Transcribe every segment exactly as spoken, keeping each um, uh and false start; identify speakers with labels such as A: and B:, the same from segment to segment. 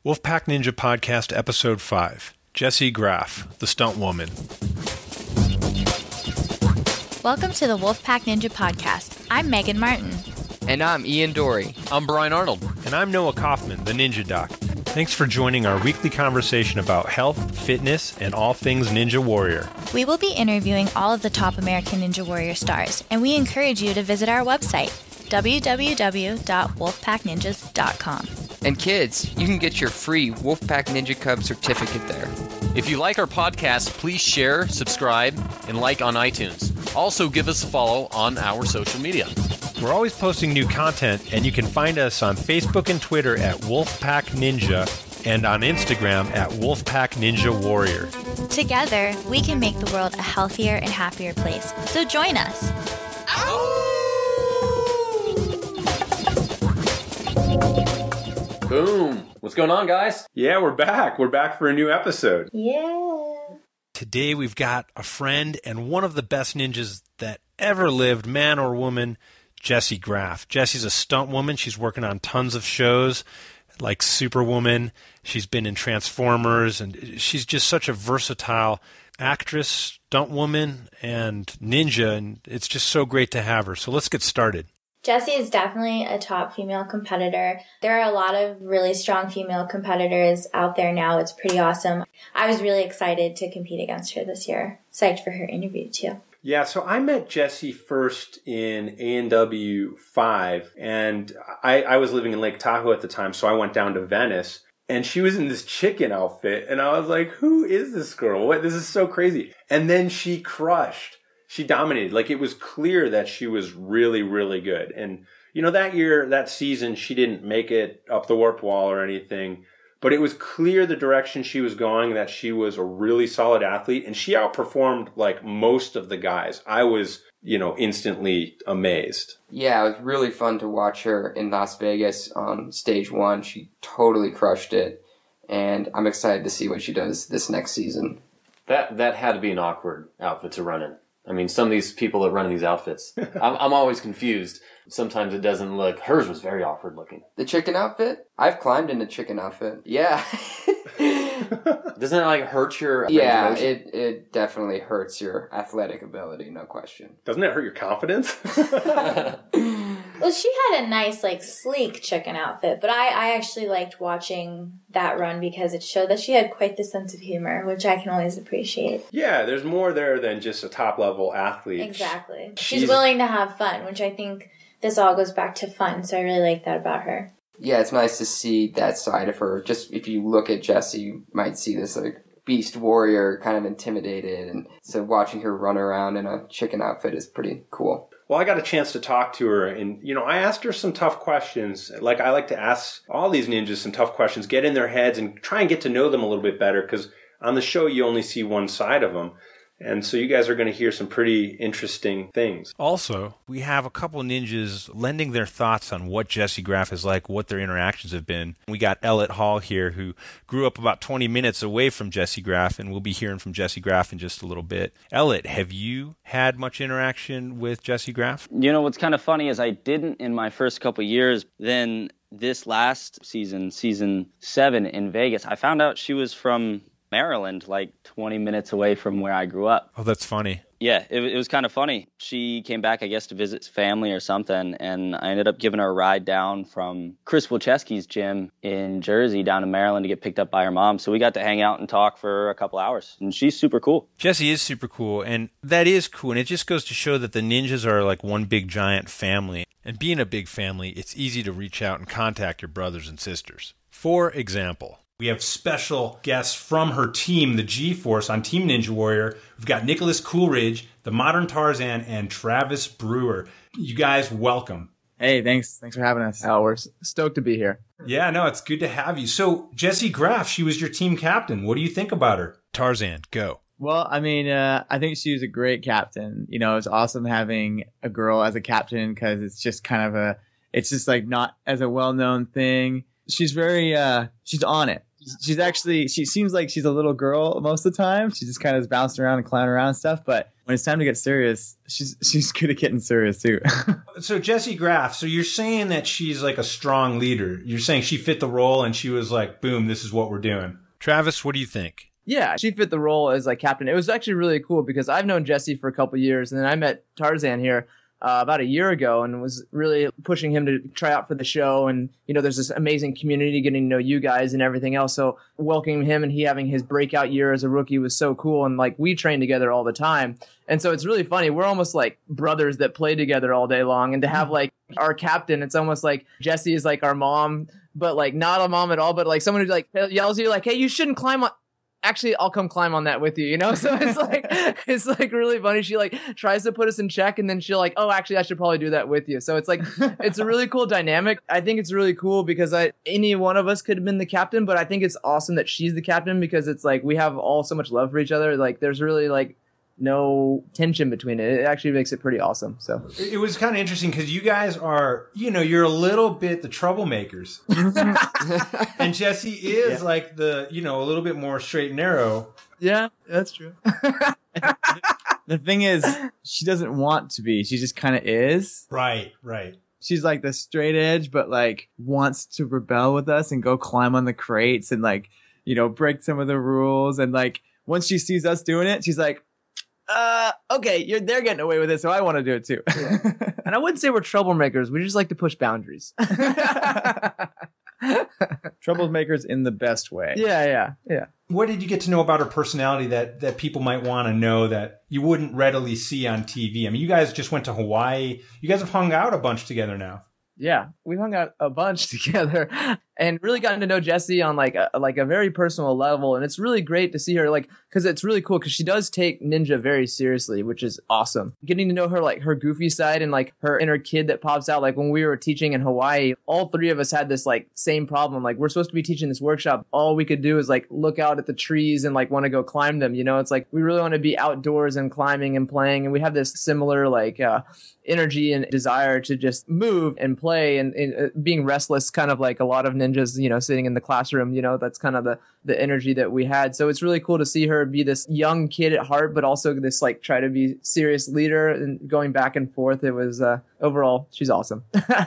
A: Wolfpack Ninja Podcast, Episode five. Jessie Graff, the Stunt Woman.
B: Welcome to the Wolfpack Ninja Podcast. I'm Megan Martin.
C: And I'm Ian Dory.
D: I'm Brian Arnold.
A: And I'm Noah Kaufman, the Ninja Doc. Thanks for joining our weekly conversation about health, fitness, and all things Ninja Warrior.
B: We will be interviewing all of the top American Ninja Warrior stars, and we encourage you to visit our website, w w w dot wolfpack ninjas dot com.
C: And kids, you can get your free Wolfpack Ninja Cub certificate there.
D: If you like our podcast, please share, subscribe, and like on iTunes. Also, give us a follow on our social media.
A: We're always posting new content, and you can find us on Facebook and Twitter at Wolfpack Ninja and on Instagram at Wolfpack Ninja Warrior.
B: Together, we can make the world a healthier and happier place. So join us.
D: Boom. What's going on, guys?
A: Yeah, we're back. We're back for a new episode.
B: Yeah.
A: Today we've got a friend and one of the best ninjas that ever lived, man or woman, Jessie Graff. Jessie's a stunt woman. She's working on tons of shows like Superwoman. She's been in Transformers, and she's just such a versatile actress, stunt woman, and ninja, and it's just so great to have her. So let's get started.
E: Jessie is definitely a top female competitor. There are a lot of really strong female competitors out there now. It's pretty awesome. I was really excited to compete against her this year. Psyched for her interview, too.
A: Yeah, so I met Jessie first in A and W five, and I, I was living in Lake Tahoe at the time, so I went down to Venice, and she was in this chicken outfit, and I was like, who is this girl? What? This is so crazy. And then she crushed. She dominated. Like, it was clear that she was really, really good. And, you know, that year, that season, she didn't make it up the warp wall or anything. But it was clear the direction she was going, that she was a really solid athlete. And she outperformed, like, most of the guys. I was, you know, instantly amazed.
C: Yeah, it was really fun to watch her in Las Vegas on stage one. She totally crushed it. And I'm excited to see what she does this next season.
D: That that had to be an awkward outfit to run in. I mean, some of these people that run in these outfits, I'm, I'm always confused. Sometimes it doesn't look, hers was very awkward looking.
C: The chicken outfit? I've climbed in a chicken outfit. Yeah.
D: Doesn't it like hurt your
C: Yeah, it, it definitely hurts your athletic ability, no question.
A: Doesn't it hurt your confidence?
E: Well, she had a nice, like, sleek chicken outfit, but I, I actually liked watching that run because it showed that she had quite the sense of humor, which I can always appreciate.
A: Yeah, there's more there than just a top-level athlete.
E: Exactly.
A: She's,
E: She's willing to have fun, which I think this all goes back to fun, so I really like that about her.
C: Yeah, it's nice to see that side of her. Just if you look at Jessie, you might see this, like, beast warrior, kind of intimidated, and so watching her run around in a chicken outfit is pretty cool.
A: Well, I got a chance to talk to her, and, you know, I asked her some tough questions. Like, I like to ask all these ninjas some tough questions, get in their heads, and try and get to know them a little bit better, because on the show, you only see one side of them. And so you guys are going to hear some pretty interesting things. Also, we have a couple of ninjas lending their thoughts on what Jessie Graff is like, what their interactions have been. We got Elliot Hall here, who grew up about twenty minutes away from Jessie Graff, and we'll be hearing from Jessie Graff in just a little bit. Elliot, have you had much interaction with Jessie Graff?
F: You know, what's kind of funny is I didn't in my first couple of years. Then this last season, season seven in Vegas, I found out she was from Maryland, like twenty minutes away from where I grew up.
A: Oh, that's funny.
F: Yeah, it, it was kind of funny. She came back, I guess, to visit family or something, and I ended up giving her a ride down from Chris Wilczewski's gym in Jersey down to Maryland to get picked up by her mom. So we got to hang out and talk for a couple hours, and she's super cool.
A: Jessie is super cool, and that is cool, and it just goes to show that the ninjas are like one big giant family. And being a big family, it's easy to reach out and contact your brothers and sisters. For example, we have special guests from her team, the G-Force, on Team Ninja Warrior. We've got Nicholas Coolidge, the Modern Tarzan, and Travis Brewer. You guys, welcome.
G: Hey, thanks. Thanks for having us. Oh, we're stoked to be here.
A: Yeah, no, it's good to have you. So, Jessie Graff, she was your team captain. What do you think about her? Tarzan, go.
G: Well, I mean, uh, I think she was a great captain. You know, it's awesome having a girl as a captain because it's just kind of a, it's just like not as a well-known thing. She's very, uh, she's on it. she's actually, she seems like she's a little girl most of the time. She just kind of is bouncing around and clowning around and stuff. But when it's time to get serious, she's she's good at getting serious too.
H: So Jessie Graff, so you're saying that she's like a strong leader. You're saying she fit the role and she was like, boom, this is what we're doing. Travis, what do you think?
I: Yeah, she fit the role as like captain. It was actually really cool because I've known Jessie for a couple years, and then I met Tarzan here Uh, about a year ago and was really pushing him to try out for the show. And, you know, there's this amazing community getting to know you guys and everything else. So welcoming him and he having his breakout year as a rookie was so cool. And like we train together all the time. And so it's really funny. We're almost like brothers that play together all day long. And to have like our captain, it's almost like Jessie is like our mom, but like not a mom at all, but like someone who like yells at you like, hey, you shouldn't climb on. Actually, I'll come climb on that with you, you know? So it's like, it's like really funny. She like tries to put us in check and then she'll like, oh, actually, I should probably do that with you. So it's like, it's a really cool dynamic. I think it's really cool because I, any one of us could have been the captain, but I think it's awesome that she's the captain because it's like, we have all so much love for each other. Like there's really like no tension between it. It actually makes it pretty awesome. So
H: it was kind of interesting because you guys are, you know, you're a little bit the troublemakers. And Jessie is yeah. like the, you know, a little bit more straight and narrow.
I: Yeah, that's true.
G: The thing is, she doesn't want to be. She just kind of is.
H: Right, right.
G: She's like the straight edge, but like wants to rebel with us and go climb on the crates and like, you know, break some of the rules. And like, once she sees us doing it, she's like, uh, okay, you're they're getting away with it, so I want to do it too.
I: Yeah. And I wouldn't say we're troublemakers. We just like to push boundaries.
G: Troublemakers in the best way.
I: Yeah, yeah, yeah.
H: What did you get to know about her personality that, that people might want to know that you wouldn't readily see on T V? I mean, you guys just went to Hawaii. You guys have hung out a bunch together now.
I: Yeah, we hung out a bunch together and really gotten to know Jessie on like a, like a very personal level. And it's really great to see her like, cause it's really cool. Cause she does take ninja very seriously, which is awesome. Getting to know her, like her goofy side and like her inner kid that pops out. Like when we were teaching in Hawaii, all three of us had this like same problem. Like we're supposed to be teaching this workshop. All we could do is like look out at the trees and like want to go climb them. You know, it's like we really want to be outdoors and climbing and playing. And we have this similar like, uh, energy and desire to just move and play and, and uh, being restless, kind of like a lot of ninjas, you know, sitting in the classroom, you know, that's kind of the, the energy that we had. So it's really cool to see her be this young kid at heart, but also this like try to be serious leader and going back and forth. It was uh, overall, she's awesome.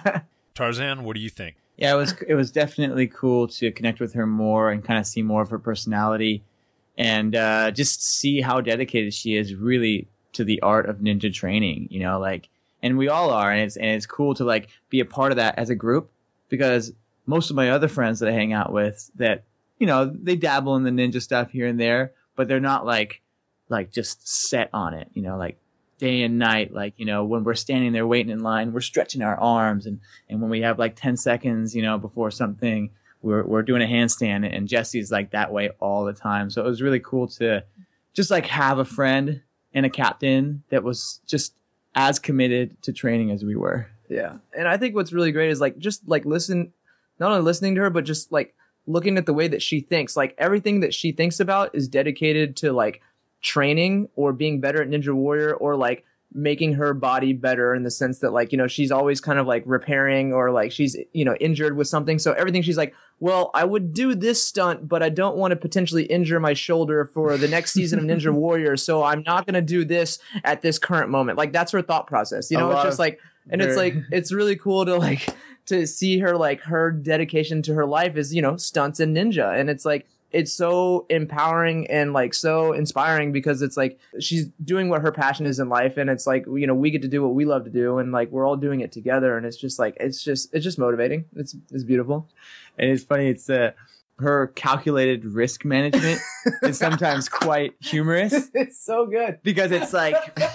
H: Tarzan, what do you think?
G: Yeah, it was, it was definitely cool to connect with her more and kind of see more of her personality and uh, just see how dedicated she is really to the art of ninja training, you know, like, and we all are, and it's and it's cool to like be a part of that as a group because most of my other friends that I hang out with that, you know, they dabble in the ninja stuff here and there, but they're not like like just set on it, you know, like day and night, like, you know, when we're standing there waiting in line, we're stretching our arms and, and when we have like ten seconds, you know, before something, we're we're doing a handstand and Jessie's like that way all the time. So it was really cool to just like have a friend and a captain that was just as committed to training as we were.
I: Yeah. And I think what's really great is like, just like listen, not only listening to her, but just like looking at the way that she thinks, like everything that she thinks about is dedicated to like training or being better at Ninja Warrior or like making her body better in the sense that like, you know, she's always kind of like repairing or like she's, you know, injured with something. So everything she's like, well, I would do this stunt, but I don't want to potentially injure my shoulder for the next season of Ninja Warrior. So I'm not going to do this at this current moment. Like that's her thought process, you know, it's just like, and it's like, it's really cool to like, to see her, like her dedication to her life is, you know, stunts and ninja. And it's like, it's so empowering and like so inspiring because it's like she's doing what her passion is in life and it's like, you know, we get to do what we love to do and like we're all doing it together and it's just like it's just it's just motivating. It's it's beautiful.
G: And it's funny, it's uh her calculated risk management is sometimes quite humorous.
I: It's so good.
G: Because it's like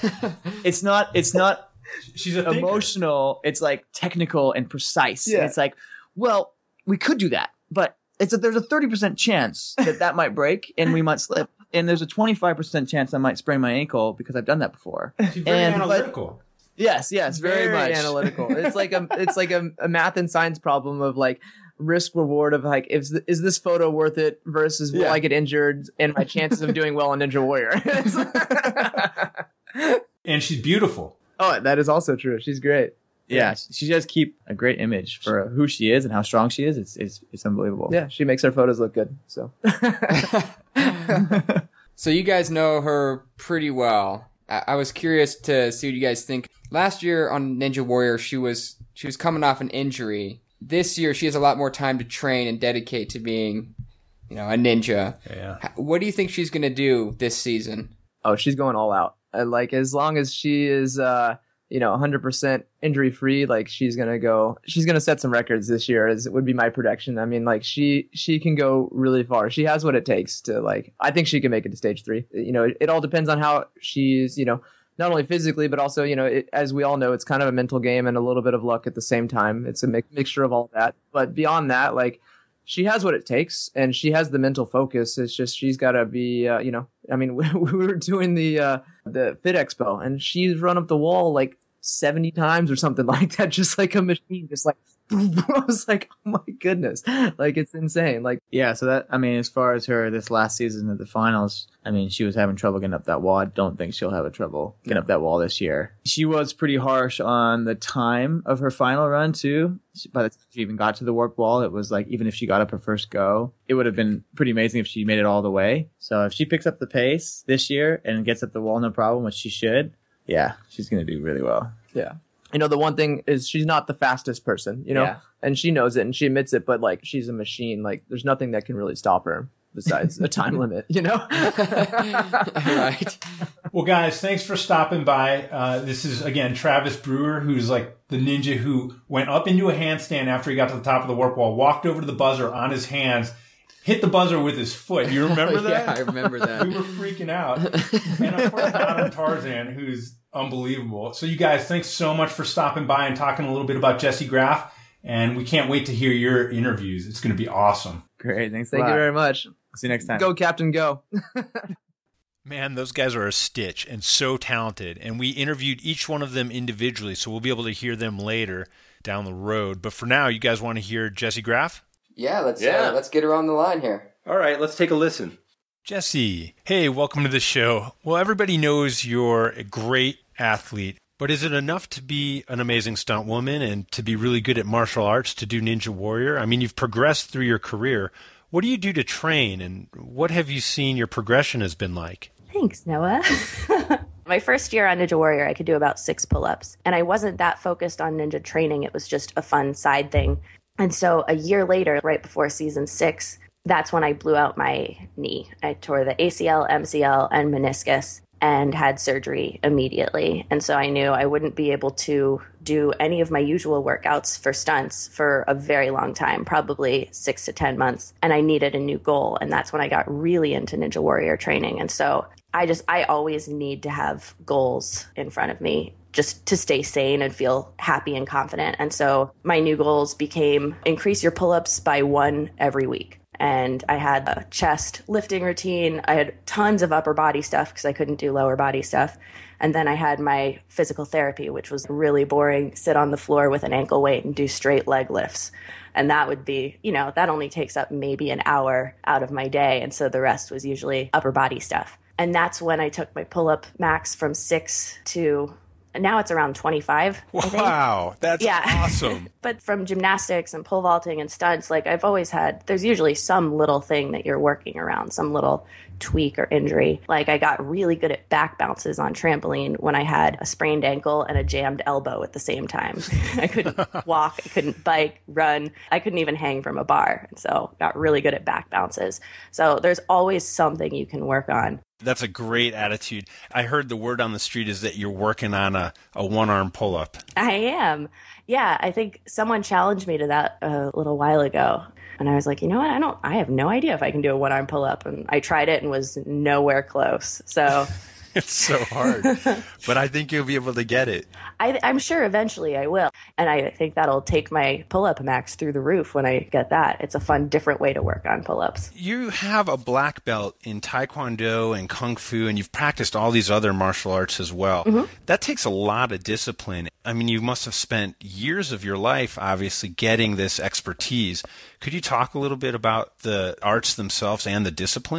G: it's not it's not
H: she's a
G: emotional, it's like technical and precise.
I: Yeah.
G: And it's like, well, we could do that, but it's a, there's a thirty percent chance that that might break and we might slip. And there's a twenty-five percent chance I might sprain my ankle because I've done that before.
H: She's very
G: and,
H: analytical.
G: But, yes, yes, very,
I: very
G: much.
I: analytical. It's like a, it's like a, a math and science problem of like risk reward of like, is, th- is this photo worth it versus will
G: Yeah.
I: I get injured and my chances of doing well on Ninja Warrior.
H: And she's beautiful.
I: Oh, that is also true. She's great.
G: Yeah, she does keep a great image for who she is and how strong she is. It's it's it's unbelievable.
I: Yeah, she makes her photos look good. So,
J: so you guys know her pretty well. I-, I was curious to see what you guys think. Last year on Ninja Warrior, she was she was coming off an injury. This year, she has a lot more time to train and dedicate to being, you know, a ninja.
H: Yeah.
J: What do you think she's gonna do this season?
I: Oh, she's going all out. Uh, like as long as she is. Uh, you know, one hundred percent injury free, like she's going to go, she's going to set some records this year, as it would be my prediction. I mean, like she, she can go really far. She has what it takes to like, I think she can make it to stage three. You know, it, it all depends on how she's, you know, not only physically, but also, you know, it, as we all know, it's kind of a mental game and a little bit of luck at the same time. It's a mi- mixture of all that. But beyond that, like she has what it takes and she has the mental focus. It's just, she's got to be, uh, you know, I mean, we, we were doing the, uh, the Fit Expo and she's run up the wall like seventy times or something like that, just like a machine, just like I was like, oh my goodness, like it's insane. Like,
G: yeah, so that, I mean, as far as her this last season at the finals, I mean, she was having trouble getting up that wall. I don't think she'll have a trouble getting up that wall this year. She was pretty harsh on the time of her final run too. By the time she even got to the warp wall, it was like, even if she got up her first go, it would have been pretty amazing if she made it all the way. So if she picks up the pace this year and gets up the wall, no problem, which she should, yeah, she's going to do really well.
I: Yeah. You know, the one thing is she's not the fastest person, you know,
C: Yeah.
I: and she knows it and she admits it, but like she's a machine. Like there's nothing that can really stop her besides a time limit, you know?
J: Right.
H: Well, guys, thanks for stopping by. Uh, this is, again, Travis Brewer, who's like the ninja who went up into a handstand after he got to the top of the warp wall, walked over to the buzzer on his hands, hit the buzzer with his foot. You remember that?
J: Yeah, I remember that.
H: We were freaking out. And of course, Modern Tarzan, who's unbelievable. So you guys, thanks so much for stopping by and talking a little bit about Jessie Graff. And we can't wait to hear your interviews. It's going to be awesome.
G: Great. Thanks a
I: Thank
G: lot.
I: you very much.
G: See you next time.
I: Go, Captain, go.
H: Man, those guys are a stitch and so talented. And we interviewed each one of them individually, so we'll be able to hear them later down the road. But for now, you guys want to hear Jessie Graff?
C: Yeah, let's
D: Yeah.
C: Uh, let's get her on the line here.
A: All right, let's take a listen.
H: Jessie, hey, welcome to the show. Well, everybody knows you're a great athlete, but is it enough to be an amazing stunt woman and to be really good at martial arts to do Ninja Warrior? I mean, you've progressed through your career. What do you do to train, and what have you seen your progression has been like?
K: Thanks, Noah. My first year on Ninja Warrior, I could do about six pull-ups, and I wasn't that focused on ninja training. It was just a fun side thing. And so a year later, right before season six, that's when I blew out my knee. I tore the A C L, M C L, and meniscus and had surgery immediately. And so I knew I wouldn't be able to do any of my usual workouts for stunts for a very long time, probably six to ten months. And I needed a new goal. And that's when I got really into Ninja Warrior training. And so I just, I always need to have goals in front of me just to stay sane and feel happy and confident. And so my new goals became increase your pull-ups by one every week. And I had a chest lifting routine. I had tons of upper body stuff because I couldn't do lower body stuff. And then I had my physical therapy, which was really boring, sit on the floor with an ankle weight and do straight leg lifts. And that would be, you know, that only takes up maybe an hour out of my day. And so the rest was usually upper body stuff. And that's when I took my pull-up max from six to now it's around twenty-five.
H: Wow, that's
K: yeah.
H: awesome.
K: But from gymnastics and pole vaulting and stunts, like I've always had, there's usually some little thing that you're working around, some little tweak or injury. Like I got really good at back bounces on trampoline when I had a sprained ankle and a jammed elbow at the same time. I couldn't walk, I couldn't bike, run. I couldn't even hang from a bar. And so got really good at back bounces. So there's always something you can work on.
H: That's a great attitude. I heard the word on the street is that you're working on a, a one-arm pull-up.
K: I am. Yeah, I think someone challenged me to that a little while ago. And I was like, you know what? I don't, I have no idea if I can do a one-arm pull-up. And I tried it and was nowhere close. So
H: it's so hard, but I think you'll be able to get it.
K: I, I'm sure eventually I will. And I think that'll take my pull-up max through the roof when I get that. It's a fun, different way to work on pull-ups.
H: You have a black belt in Taekwondo and Kung Fu, and you've practiced all these other martial arts as well. Mm-hmm. That takes a lot of discipline. I mean, you must have spent years of your life, obviously, getting this expertise. Could you talk a little bit about the arts themselves and the discipline?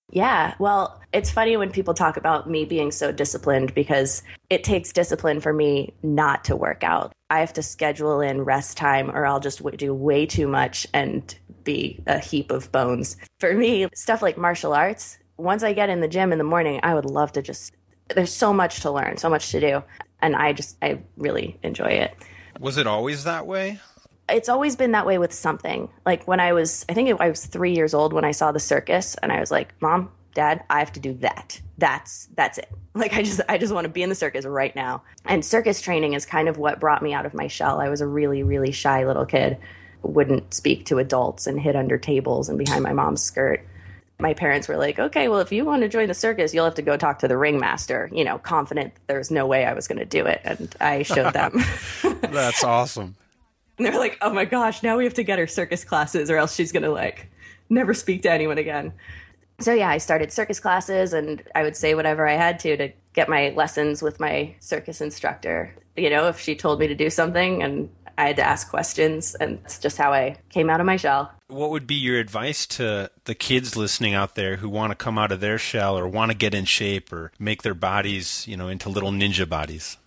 K: Yeah, well, it's funny when people talk about me being so disciplined because it takes discipline for me not to work out. I have to schedule in rest time or I'll just do way too much and be a heap of bones. For me, stuff like martial arts, once I get in the gym in the morning, I would love to just, there's so much to learn, so much to do. And I just, I really enjoy it.
H: Was it always that way?
K: It's always been that way with something. Like when I was, I think I was three years old when I saw the circus and I was like, Mom, Dad, I have to do that. That's, that's it. Like I just, I just want to be in the circus right now. And circus training is kind of what brought me out of my shell. I was a really, really shy little kid, wouldn't speak to adults and hid under tables and behind my mom's skirt. My parents were like, okay, well, if you want to join the circus, you'll have to go talk to the ringmaster, you know, confident that there was no way I was going to do it. And I showed them.
H: That's awesome.
K: And they're like, oh my gosh, now we have to get her circus classes or else she's going to like never speak to anyone again. So yeah, I started circus classes and I would say whatever I had to to get my lessons with my circus instructor. You know, if she told me to do something and I had to ask questions, and that's just how I came out of my shell.
H: What would be your advice to the kids listening out there who want to come out of their shell or want to get in shape or make their bodies, you know, into little ninja bodies?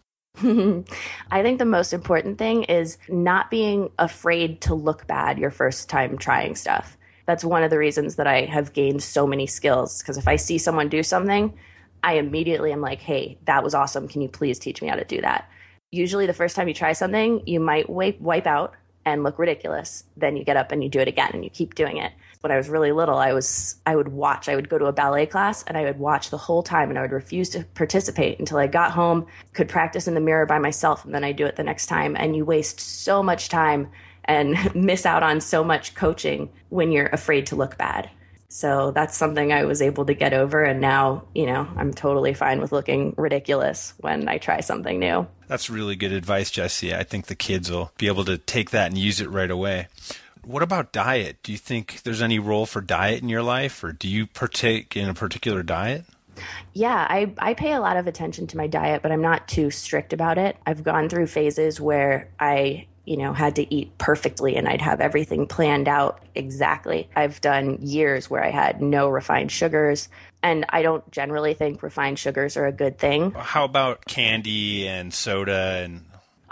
K: I think the most important thing is not being afraid to look bad your first time trying stuff. That's one of the reasons that I have gained so many skills, because if I see someone do something, I immediately am like, hey, that was awesome. Can you please teach me how to do that? Usually the first time you try something, you might wipe, wipe out and look ridiculous. Then you get up and you do it again and you keep doing it. When I was really little, I was I would watch. I would go to a ballet class and I would watch the whole time and I would refuse to participate until I got home, could practice in the mirror by myself, and then I'd do it the next time. And you waste so much time and miss out on so much coaching when you're afraid to look bad. So that's something I was able to get over. And now, you know, I'm totally fine with looking ridiculous when I try something new.
H: That's really good advice, Jessie. I think the kids will be able to take that and use it right away. What about diet? Do you think there's any role for diet in your life, or do you partake in a particular diet?
K: Yeah, I, I pay a lot of attention to my diet, but I'm not too strict about it. I've gone through phases where I, you know, had to eat perfectly and I'd have everything planned out exactly. I've done years where I had no refined sugars, and I don't generally think refined sugars are a good thing.
H: How about candy and soda? And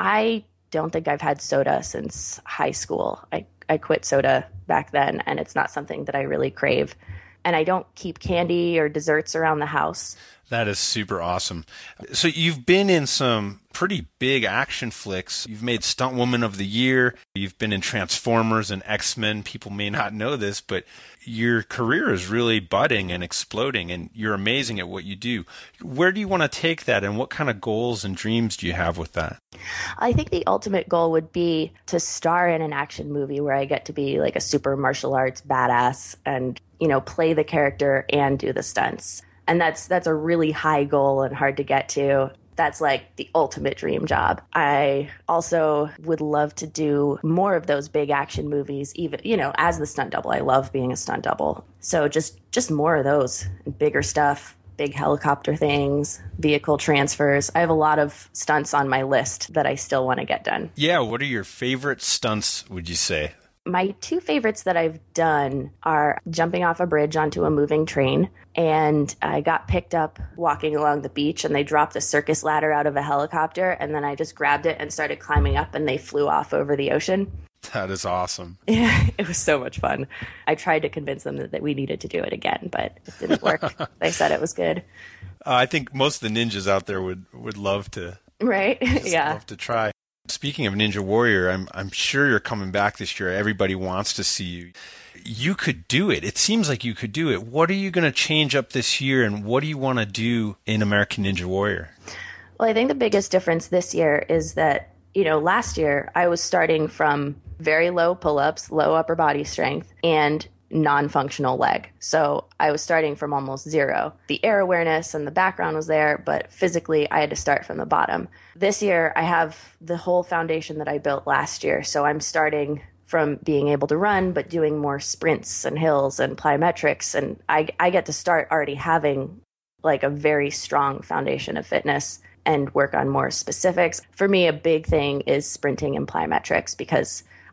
K: I don't think I've had soda since high school. I, I quit soda back then, and it's not something that I really crave. And I don't keep candy or desserts around the house.
H: That is super awesome. So you've been in some pretty big action flicks. You've made Stunt Woman of the Year. You've been in Transformers and X-Men. People may not know this, but your career is really budding and exploding, and you're amazing at what you do. Where do you want to take that, and what kind of goals and dreams do you have with that?
K: I think the ultimate goal would be to star in an action movie where I get to be like a super martial arts badass and, you know, play the character and do the stunts. And that's that's a really high goal and hard to get to. That's like the ultimate dream job. I also would love to do more of those big action movies, even, you know, as the stunt double. I love being a stunt double. So just, just more of those, bigger stuff, big helicopter things, vehicle transfers. I have a lot of stunts on my list that I still want to get done.
H: Yeah, what are your favorite stunts, would you say?
K: My two favorites that I've done are jumping off a bridge onto a moving train, and I got picked up walking along the beach, and they dropped a circus ladder out of a helicopter, and then I just grabbed it and started climbing up, and they flew off over the ocean.
H: That is awesome.
K: Yeah, it was so much fun. I tried to convince them that, that we needed to do it again, but it didn't work. They said it was good.
H: Uh, I think most of the ninjas out there would, would love to.
K: Right? Yeah.
H: Love to try. Speaking of Ninja Warrior, I'm I'm sure you're coming back this year. Everybody wants to see you. You could do it. It seems like you could do it. What are you going to change up this year, and what do you want to do in American Ninja Warrior?
K: Well, I think the biggest difference this year is that, you know, last year I was starting from very low pull-ups, low upper body strength, and non-functional leg. So I was starting from almost zero. The air awareness and the background was there, but physically I had to start from the bottom. This year I have the whole foundation that I built last year. So I'm starting from being able to run, but doing more sprints and hills and plyometrics. And I, I get to start already having like a very strong foundation of fitness and work on more specifics. For me, a big thing is sprinting and plyometrics, because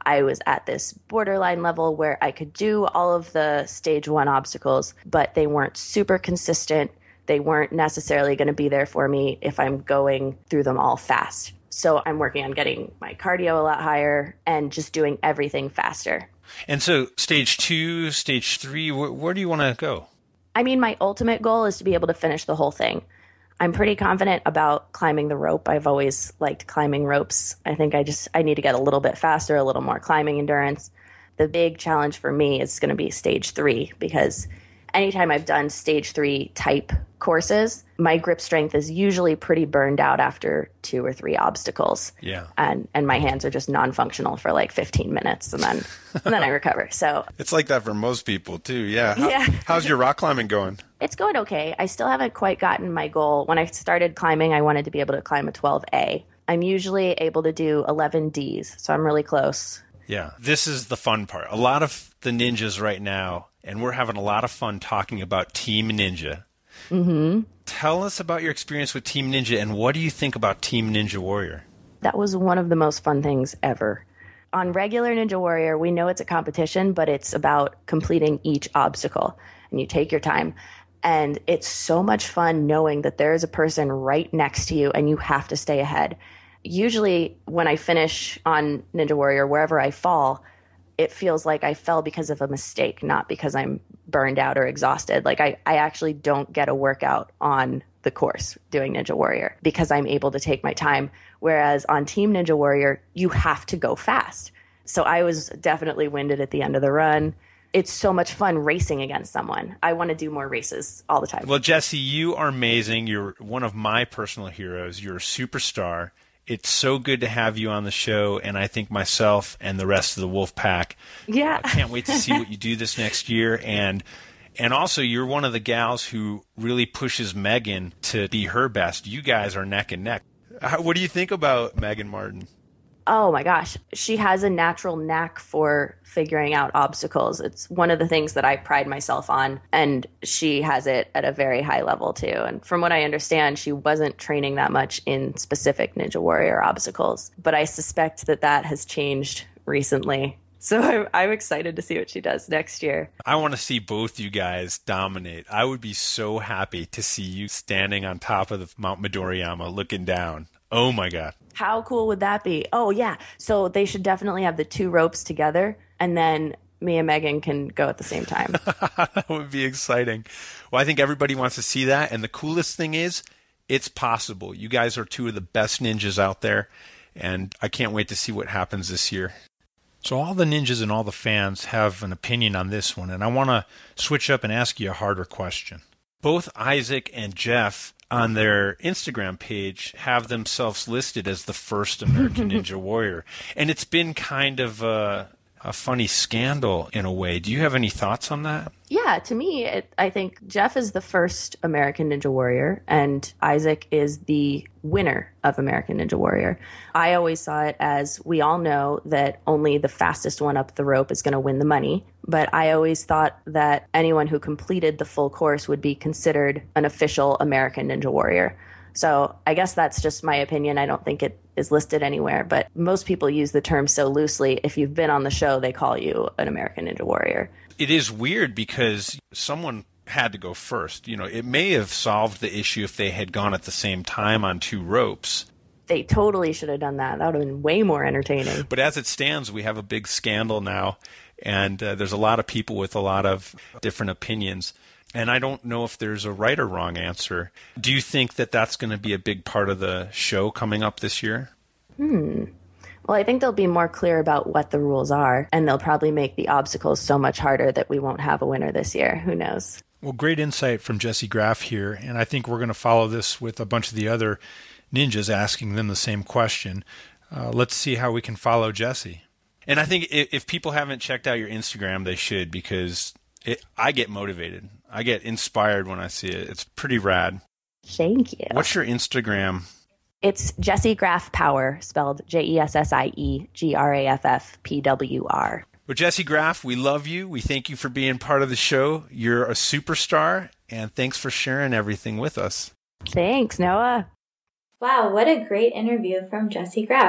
K: I was at this borderline level where I could do all of the stage one obstacles, but they weren't super consistent. They weren't necessarily going to be there for me if I'm going through them all fast. So I'm working on getting my cardio a lot higher and just doing everything faster.
H: And so stage two, stage three, wh- where do you want to go?
K: I mean, my ultimate goal is to be able to finish the whole thing. I'm pretty confident about climbing the rope. I've always liked climbing ropes. I think I just, I need to get a little bit faster, a little more climbing endurance. The big challenge for me is going to be stage three, because anytime I've done stage three type courses, my grip strength is usually pretty burned out after two or three obstacles.
H: Yeah.
K: And and my hands are just non-functional for like fifteen minutes, and then and then I recover. So
H: It's like that for most people too. Yeah. How,
K: Yeah.
H: How's your rock climbing going?
K: it's going okay. I still haven't quite gotten my goal. When I started climbing, I wanted to be able to climb a twelve A. I'm usually able to do eleven Ds, so I'm really close.
H: Yeah. This is the fun part. A lot of the ninjas right now, and we're having a lot of fun talking about Team Ninja.
K: Mm-hmm.
H: Tell us about your experience with Team Ninja, and what do you think about Team Ninja Warrior?
K: That was one of the most fun things ever. On regular Ninja Warrior, we know it's a competition, but it's about completing each obstacle, and you take your time. And it's so much fun knowing that there is a person right next to you and you have to stay ahead. Usually when I finish on Ninja Warrior, wherever I fall, it feels like I fell because of a mistake, not because I'm burned out or exhausted. Like I, I actually don't get a workout on the course doing Ninja Warrior because I'm able to take my time. Whereas on Team Ninja Warrior, you have to go fast. So I was definitely winded at the end of the run. It's so much fun racing against someone. I want to do more races all the time.
H: Well, Jesse, you are amazing. You're one of my personal heroes. You're a superstar. It's so good to have you on the show, and I think myself and the rest of the Wolf Pack
K: yeah.
H: I can't wait to see what you do this next year. And and also, you're one of the gals who really pushes Megan to be her best. You guys are neck and neck. How, what do you think about Megan Martin?
K: Oh my gosh. She has a natural knack for figuring out obstacles. It's one of the things that I pride myself on, and she has it at a very high level too. And from what I understand, she wasn't training that much in specific Ninja Warrior obstacles, but I suspect that that has changed recently. So I'm, I'm excited to see what she does next year.
H: I want to see both you guys dominate. I would be so happy to see you standing on top of the Mount Midoriyama looking down. Oh my God.
K: How cool would that be? Oh, yeah. So they should definitely have the two ropes together, and then me and Megan can go at the same time.
H: That would be exciting. Well, I think everybody wants to see that. And the coolest thing is, it's possible. You guys are two of the best ninjas out there, and I can't wait to see what happens this year. So all the ninjas and all the fans have an opinion on this one, and I want to switch up and ask you a harder question. Both Isaac and Jeff on their Instagram page have themselves listed as the first American Ninja Warrior. And it's been kind of a, a funny scandal in a way. Do you have any thoughts on that?
K: Yeah, to me, it, I think Jeff is the first American Ninja Warrior, and Isaac is the winner of American Ninja Warrior. I always saw it as, we all know that only the fastest one up the rope is going to win the money. But I always thought that anyone who completed the full course would be considered an official American Ninja Warrior. So I guess that's just my opinion. I don't think it is listed anywhere, but most people use the term so loosely. If you've been on the show, they call you an American Ninja Warrior.
H: It is weird because someone had to go first. You know, it may have solved the issue if they had gone at the same time on two ropes.
K: They totally should have done that. That would have been way more entertaining.
H: But as it stands, we have a big scandal now, and uh, there's a lot of people with a lot of different opinions. And I don't know if there's a right or wrong answer. Do you think that that's going to be a big part of the show coming up this year?
K: Hmm. Well, I think they'll be more clear about what the rules are, and they'll probably make the obstacles so much harder that we won't have a winner this year. Who knows?
H: Well, great insight from Jesse Graff here, and I think we're going to follow this with a bunch of the other ninjas, asking them the same question. Uh, let's see how we can follow Jesse. And I think if, if people haven't checked out your Instagram, they should, because it, I get motivated. I get inspired when I see it. It's pretty rad.
K: Thank you.
H: What's your Instagram?
K: It's Jessie Graff Power, spelled J E S S I E G R A F F P W R.
H: Well, Jesse Graff, we love you. We thank you for being part of the show. You're a superstar, and thanks for sharing everything with us.
K: Thanks, Noah.
E: Wow, what a great interview from Jessie Graff.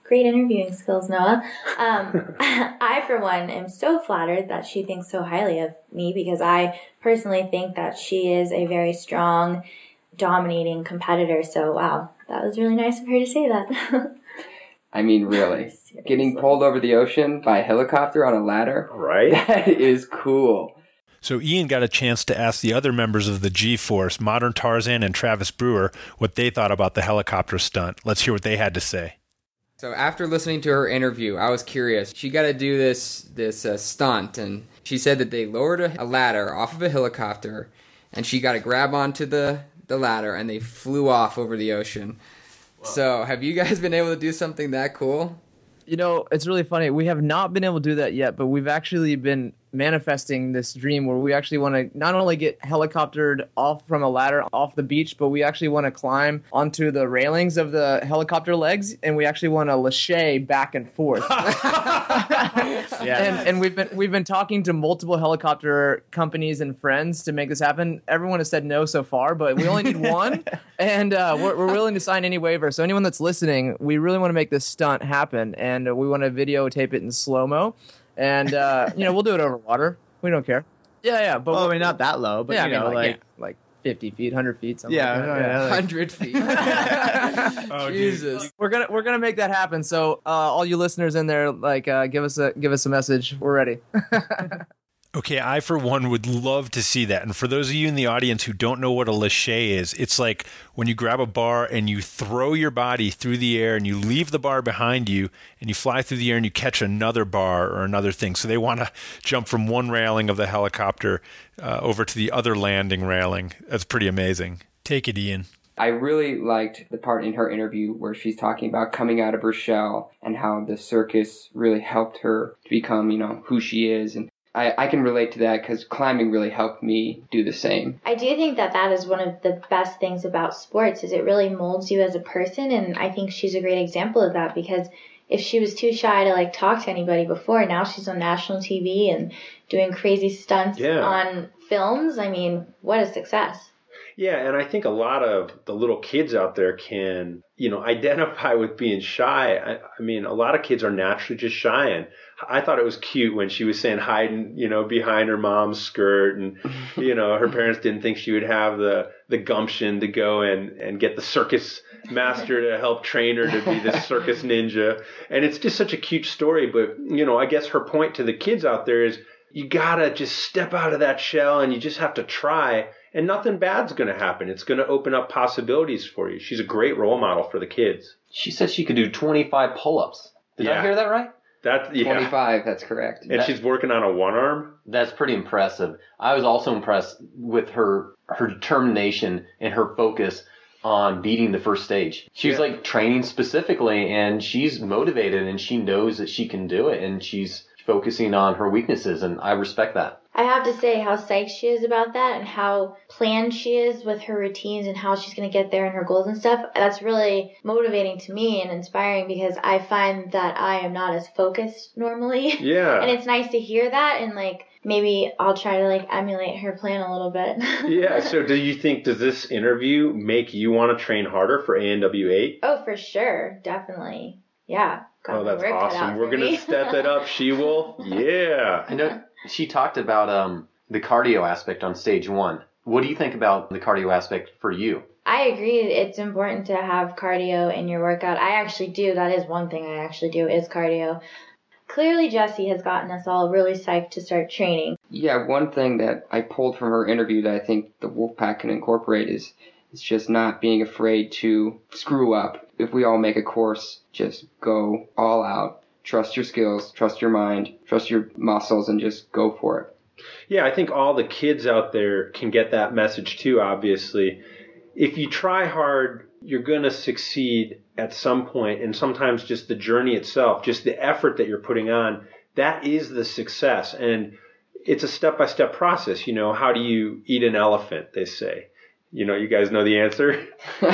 E: Great interviewing skills, Noah. Um, I, for one, am so flattered that she thinks so highly of me because I personally think that she is a very strong, dominating competitor. So, wow, that was really nice of her to say that.
C: I mean, really. Getting pulled over the ocean by a helicopter on a ladder?
A: Right.
C: That is cool.
H: So Ian got a chance to ask the other members of the G-Force, Modern Tarzan and Travis Brewer, what they thought about the helicopter stunt. Let's hear what they had to say.
J: So after listening to her interview, I was curious. She got to do this this uh, stunt, and she said that they lowered a, a ladder off of a helicopter, and she got to grab onto the, the ladder, and they flew off over the ocean. Wow. So have you guys been able to do something that cool?
I: You know, it's really funny. We have not been able to do that yet, but we've actually been manifesting this dream where we actually want to not only get helicoptered off from a ladder off the beach, but we actually want to climb onto the railings of the helicopter legs, and we actually want to lache back and forth. yeah. And, and we've been we've been talking to multiple helicopter companies and friends to make this happen. Everyone has said no so far, but we only need one, and uh, we're, we're willing to sign any waiver. So anyone that's listening, we really want to make this stunt happen, and uh, we want to videotape it in slow-mo. And, uh, you know, we'll do it over water. We don't care. Yeah, yeah. But
G: well, I mean, not that low, but,
I: yeah,
G: you
I: I mean,
G: know,
I: like,
G: like,
I: yeah, like fifty feet, one hundred feet, something
G: yeah,
I: like that.
G: yeah, yeah,
J: one
G: like,
J: hundred feet.
H: Oh,
J: Jesus.
H: dude.
I: We're gonna we're gonna make that happen. So, uh, all you listeners in there, like, uh, give us a give us a message. We're ready.
H: Okay, I, for one, would love to see that. And for those of you in the audience who don't know what a lache is, it's like when you grab a bar and you throw your body through the air and you leave the bar behind you and you fly through the air and you catch another bar or another thing. So they want to jump from one railing of the helicopter uh, over to the other landing railing. That's pretty amazing. Take it, Ian.
C: I really liked the part in her interview where she's talking about coming out of her shell and how the circus really helped her to become, you know, who she is. And I, I can relate to that because climbing really helped me do the same.
E: I do think that that is one of the best things about sports is it really molds you as a person, and I think she's a great example of that because if she was too shy to like talk to anybody before, now she's on national T V and doing crazy stunts
A: yeah. on
E: films. I mean, what a success.
A: Yeah, and I think a lot of the little kids out there can, you know, identify with being shy. I, I mean, a lot of kids are naturally just shy, and I thought it was cute when she was saying hiding, you know, behind her mom's skirt, and you know, her parents didn't think she would have the the gumption to go and and get the circus master to help train her to be this circus ninja. And it's just such a cute story. But you know, I guess her point to the kids out there is you gotta just step out of that shell, and you just have to try. And nothing bad's going to happen. It's going to open up possibilities for you. She's a great role model for the kids.
D: She said she could do twenty-five pull-ups. Did
A: Yeah.
D: I hear that right?
A: That, yeah.
C: twenty-five, that's correct.
A: And
D: That-
A: she's working on a one arm.
D: That's pretty impressive. I was also impressed with her her determination and her focus on beating the first stage. She was
A: Yeah.
D: like training specifically, and she's motivated and she knows that she can do it, and she's focusing on her weaknesses, and I respect that.
E: I have to say how psyched she is about that and how planned she is with her routines and how she's going to get there and her goals and stuff. That's really motivating to me and inspiring because I find that I am not as focused normally.
A: Yeah.
E: And it's nice to hear that, and like maybe I'll try to like emulate her plan a little bit.
A: Yeah. So do you think, does this interview make you want to train harder for A N W eight?
E: Oh, for sure. Definitely. Yeah. Got
A: Oh,
E: my
A: that's
E: work cut out
A: awesome.
E: for
A: We're going
E: me.
A: to step it up, She-Wolf. Yeah.
D: I know she talked about um, the cardio aspect on stage one. What do you think about the cardio aspect for you?
E: I agree. It's important to have cardio in your workout. I actually do. That is one thing I actually do is cardio. Clearly, Jessie has gotten us all really psyched to start training.
C: Yeah, one thing that I pulled from her interview that I think the Wolfpack can incorporate is is just not being afraid to screw up. If we all make a course, just go all out. Trust your skills, trust your mind, trust your muscles, and just go for it.
A: Yeah, I think all the kids out there can get that message too, obviously. If you try hard, you're going to succeed at some point, and sometimes just the journey itself, just the effort that you're putting on, that is the success. And it's a step-by-step process. You know, how do you eat an elephant, they say. You know, you guys know the answer?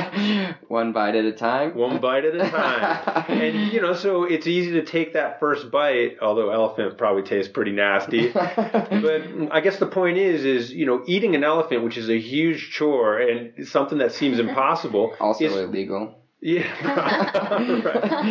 C: One bite at a time.
A: One bite at a time. And, you know, so it's easy to take that first bite, although elephant probably tastes pretty nasty. But I guess the point is, is, you know, eating an elephant, which is a huge chore and something that seems impossible.
C: Also
A: is,
C: illegal.
A: Yeah. Right.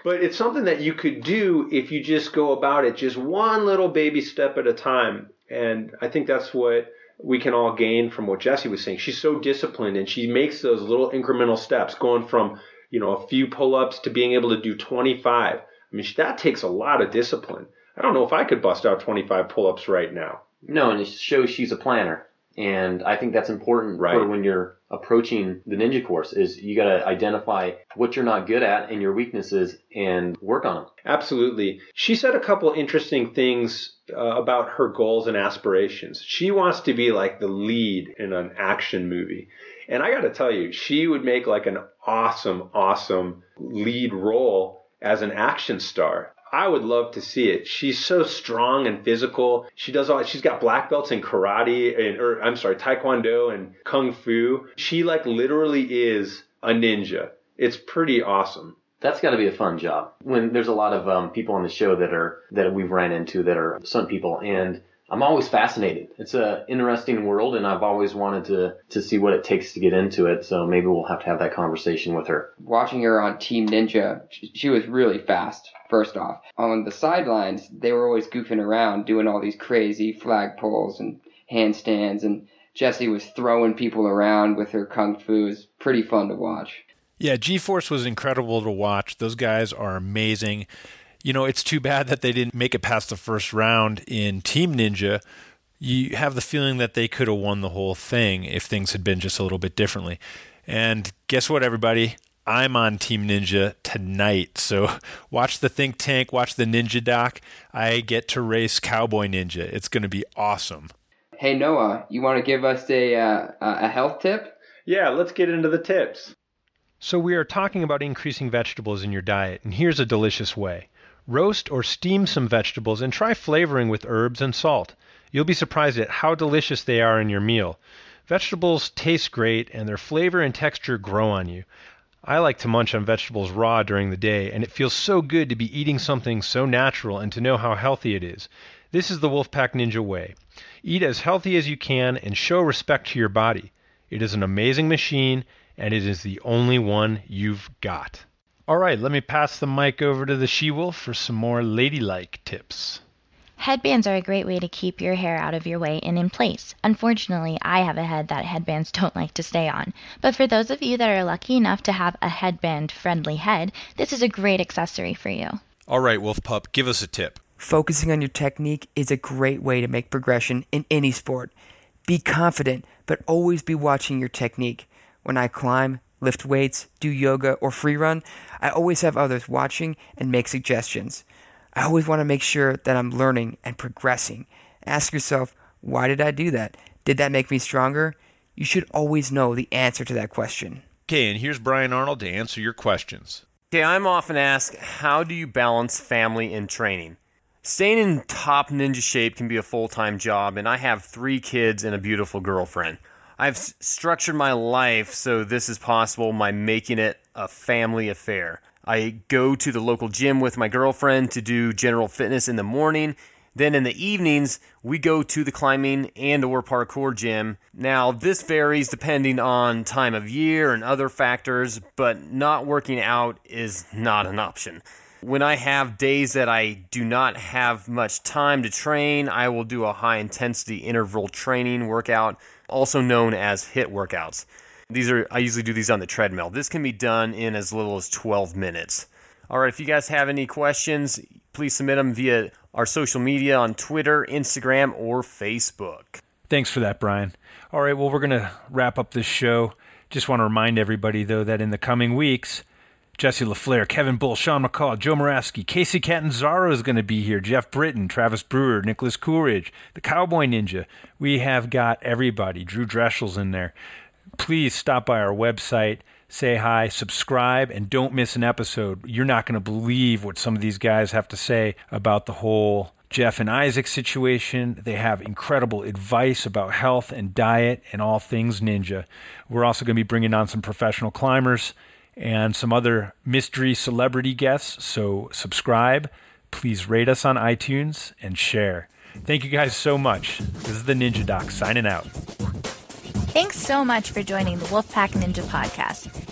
A: But it's something that you could do if you just go about it just one little baby step at a time. And I think that's what we can all gain from what Jessie was saying. She's so disciplined, and she makes those little incremental steps, going from, you know, a few pull-ups to being able to do twenty-five. I mean, that takes a lot of discipline. I don't know if I could bust out twenty-five pull-ups right now.
D: No, and it shows she's a planner. And I think that's important
A: right.
D: for when you're approaching the ninja course, is you got to identify what you're not good at and your weaknesses and work on them.
A: Absolutely. She said a couple interesting things uh, about her goals and aspirations. She wants to be like the lead in an action movie. And I got to tell you, she would make like an awesome, awesome lead role as an action star. I would love to see it. She's so strong and physical. She does all. She's got black belts in karate and, or I'm sorry, taekwondo and kung fu. She like literally is a ninja. It's pretty awesome.
D: That's got to be a fun job. When there's a lot of um, people on the show that are that we've ran into that are stunt people, and I'm always fascinated. It's an interesting world, and I've always wanted to to see what it takes to get into it. So maybe we'll have to have that conversation with her.
C: Watching her on Team Ninja, she, she was really fast. First off, on the sidelines, they were always goofing around, doing all these crazy flag pulls and handstands, and Jessie was throwing people around with her kung fu. It was pretty fun to watch.
H: Yeah, G-Force was incredible to watch. Those guys are amazing. You know, it's too bad that they didn't make it past the first round in Team Ninja. You have the feeling that they could have won the whole thing if things had been just a little bit differently. And guess what, everybody? I'm on Team Ninja tonight. So watch the Think Tank, watch the Ninja Doc. I get to race Cowboy Ninja. It's going to be awesome.
C: Hey, Noah, you want to give us a uh, a health tip?
A: Yeah, let's get into the tips.
H: So we are talking about increasing vegetables in your diet, and here's a delicious way. Roast or steam some vegetables and try flavoring with herbs and salt. You'll be surprised at how delicious they are in your meal. Vegetables taste great, and their flavor and texture grow on you. I like to munch on vegetables raw during the day, and it feels so good to be eating something so natural and to know how healthy it is. This is the Wolfpack Ninja way. Eat as healthy as you can and show respect to your body. It is an amazing machine, and it is the only one you've got. All right, let me pass the mic over to the She-Wolf for some more ladylike tips.
B: Headbands are a great way to keep your hair out of your way and in place. Unfortunately, I have a head that headbands don't like to stay on. But for those of you that are lucky enough to have a headband-friendly head, this is a great accessory for you.
H: All right, Wolf Pup, give us a tip.
L: Focusing on your technique is a great way to make progression in any sport. Be confident, but always be watching your technique. When I climb, lift weights, do yoga, or free run, I always have others watching and make suggestions. I always want to make sure that I'm learning and progressing. Ask yourself, why did I do that? Did that make me stronger? You should always know the answer to that question.
H: Okay, and here's Brian Arnold to answer your questions.
M: Okay, I'm often asked, how do you balance family and training? Staying in top ninja shape can be a full-time job, and I have three kids and a beautiful girlfriend. I've s- structured my life so this is possible by making it a family affair. I go to the local gym with my girlfriend to do general fitness in the morning. Then in the evenings, we go to the climbing and or parkour gym. Now, this varies depending on time of year and other factors, but not working out is not an option. When I have days that I do not have much time to train, I will do a high-intensity interval training workout, also known as HIIT workouts. These are I usually do these on the treadmill. This can be done in as little as twelve minutes. All right, if you guys have any questions, please submit them via our social media on Twitter, Instagram, or Facebook.
H: Thanks for that, Brian. All right, well, we're going to wrap up this show. Just want to remind everybody, though, that in the coming weeks, Jessie LaFleur, Kevin Bull, Sean McCall, Joe Moravsky, Casey Catanzaro is going to be here, Jeff Britton, Travis Brewer, Nicholas Coolidge, the Cowboy Ninja. We have got everybody. Drew Dreschel's in there. Please stop by our website, say hi, subscribe, and don't miss an episode. You're not going to believe what some of these guys have to say about the whole Jeff and Isaac situation. They have incredible advice about health and diet and all things ninja. We're also going to be bringing on some professional climbers and some other mystery celebrity guests, so subscribe. Please rate us on iTunes and share. Thank you guys so much. This is the Ninja Doc signing out.
B: Thanks so much for joining the Wolfpack Ninja Podcast.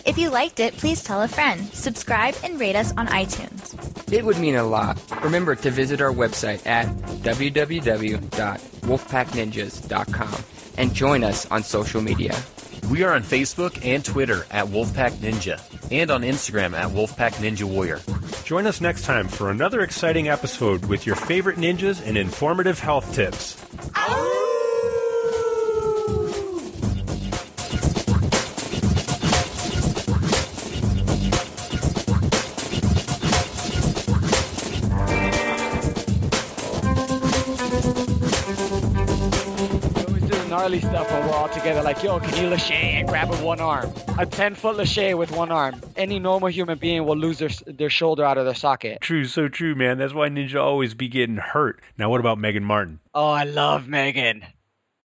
B: If you liked it, please tell a friend, subscribe, and rate us on iTunes.
L: It would mean a lot. Remember to visit our website at w w w dot wolfpack ninjas dot com and join us on social media.
M: We are on Facebook and Twitter at Wolfpack Ninja and on Instagram at Wolfpack Ninja Warrior.
H: Join us next time for another exciting episode with your favorite ninjas and informative health tips.
N: Gnarly stuff when we're all together, like, yo, can you lâché and grab with one arm? A ten foot lâché with one arm. Any normal human being will lose their their shoulder out of their socket.
H: True, so true, man. That's why Ninja always be getting hurt. Now, what about Megan Martin?
N: Oh, I love Megan.